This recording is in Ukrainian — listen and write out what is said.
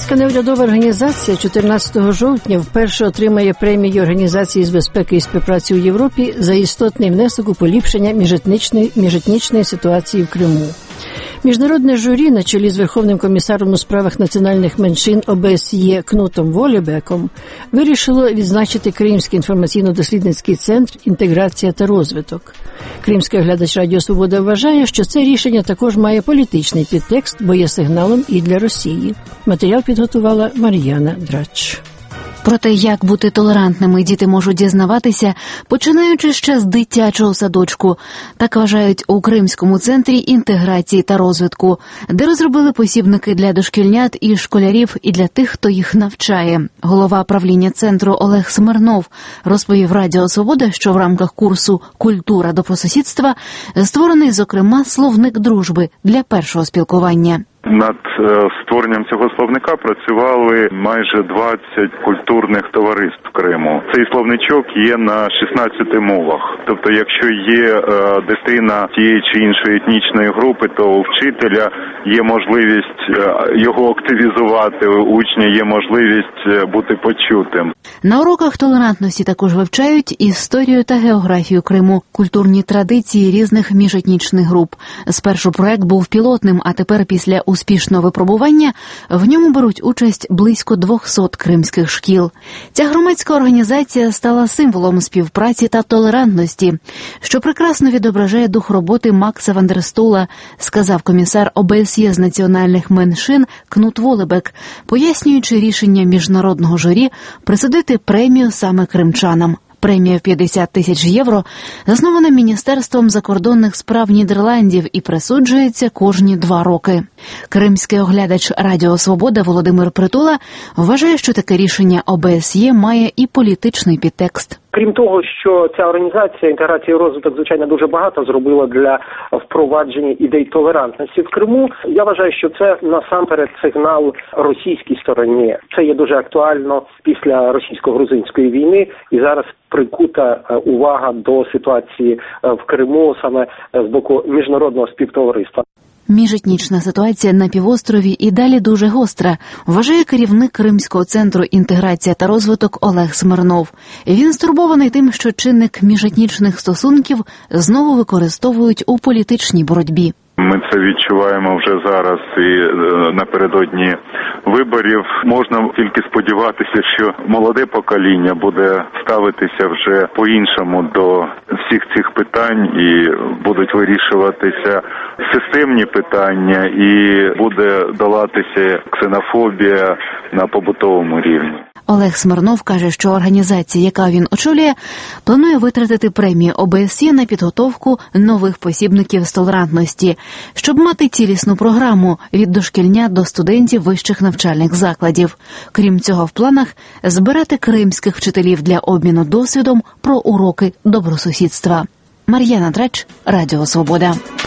Кримська неурядова організація 14 жовтня вперше отримає премію Організації з безпеки і співпраці у Європі за істотний внесок у поліпшення міжетнічної ситуації в Криму. Міжнародне журі на чолі з Верховним комісаром у справах національних меншин ОБСЄ Кнутом Волебеком вирішило відзначити Кримський інформаційно-дослідницький центр «Інтеграція та розвиток». Кримський оглядач Радіо Свобода вважає, що це рішення також має політичний підтекст, бо є сигналом і для Росії. Матеріал підготувала Мар'яна Драч. Про те, як бути толерантними діти можуть дізнаватися, починаючи ще з дитячого садочку. Так вважають у Кримському центрі інтеграції та розвитку, де розробили посібники для дошкільнят і школярів, і для тих, хто їх навчає. Голова правління центру Олег Смирнов розповів Радіо Свобода, що в рамках курсу «Культура добросусідства» створений, зокрема, словник дружби для першого спілкування. Над створенням цього словника працювали майже 20 культурних товариств в Криму. Цей словничок є на 16 мовах. Тобто, якщо є дитина тієї чи іншої етнічної групи, то у вчителя є можливість його активізувати, у учня є можливість бути почутим. На уроках толерантності також вивчають історію та географію Криму, культурні традиції різних міжетнічних груп. Спершу проект був пілотним, а тепер після успішного випробування в ньому беруть участь близько 200 кримських шкіл. Ця громадська організація стала символом співпраці та толерантності, що прекрасно відображає дух роботи Макса Вандерстула, сказав комісар ОБСЄ з національних меншин Кнут Волебек, пояснюючи рішення міжнародного журі присудити премію саме кримчанам. Премія в 50 тисяч євро заснована Міністерством закордонних справ Нідерландів і присуджується кожні 2 роки. Кримський оглядач Радіо Свобода Володимир Притула вважає, що таке рішення ОБСЄ має і політичний підтекст. Крім того, що ця організація інтеграції і розвиток, звичайно, дуже багато зробила для впровадження ідей толерантності в Криму, я вважаю, що це насамперед сигнал російській стороні. Це є дуже актуально після російсько-грузинської війни, і зараз прикута увага до ситуації в Криму саме з боку міжнародного співтовариства. Міжетнічна ситуація на півострові і далі дуже гостра, вважає керівник Кримського центру «Інтеграція та розвиток» Олег Смирнов. Він стурбований тим, що чинник міжетнічних стосунків знову використовують у політичній боротьбі. Ми це відчуваємо вже зараз і напередодні виборів. Можна тільки сподіватися, що молоде покоління буде ставитися вже по-іншому до всіх цих питань і будуть вирішуватися системні питання і буде долатися ксенофобія на побутовому рівні. Олег Смирнов каже, що організація, яка він очолює, планує витратити премію ОБСЄ на підготовку нових посібників з толерантності, щоб мати цілісну програму від дошкільнят до студентів вищих навчальних закладів. Крім цього, в планах збирати кримських вчителів для обміну досвідом про уроки добросусідства. Мар'яна Драч, Радіо Свобода.